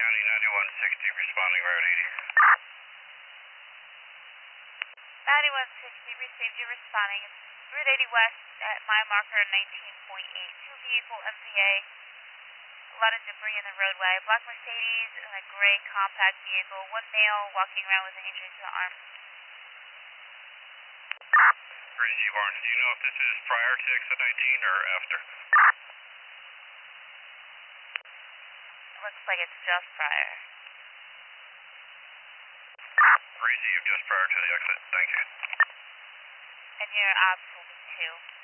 County 9160, responding Route 80. 9160, received you responding. Route 80 West at mile marker 19.8. Two vehicle MPA. A lot of debris in the roadway. Black Mercedes and a gray compact vehicle. One male walking around with an injury to the arm. Crazy Barnes, do you know if this is prior to exit 19 or after? It looks like it's just prior. Crazy, just prior to the exit. Thank you. And you're absolutely 2.